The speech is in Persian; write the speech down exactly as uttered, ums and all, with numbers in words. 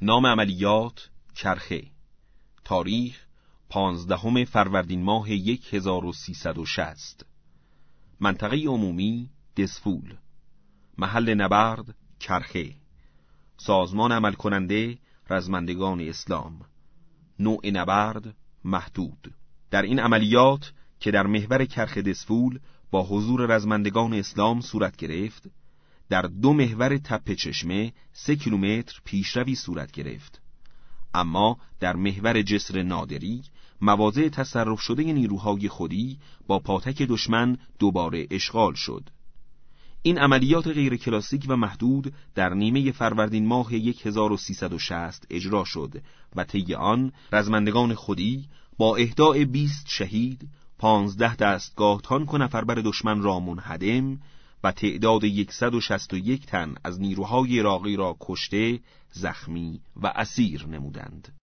نام عملیات کرخه. تاریخ پانزدهم فروردین ماه هزار و سیصد و شصت. منطقه عمومی دسفول. محل نبرد کرخه. سازمان عمل کننده رزمندگان اسلام. نوع نبرد محدود. در این عملیات که در محور کرخه دسفول با حضور رزمندگان اسلام صورت گرفت، در دو محور تپه چشمه سه کیلومتر پیشروی صورت گرفت. اما در محور جسر نادری مواضع تصرف شده نیروهای خودی با پاتک دشمن دوباره اشغال شد. این عملیات غیر کلاسیک و محدود در نیمه فروردین ماه هزار و سیصد و شصت اجرا شد و طی آن رزمندگان خودی با اهداء بیست شهید، پانزده دستگاه تانک و نفربر دشمن را منهدم و تعداد صد و شصت و یک تن از نیروهای عراقی را کشته، زخمی و اسیر نمودند.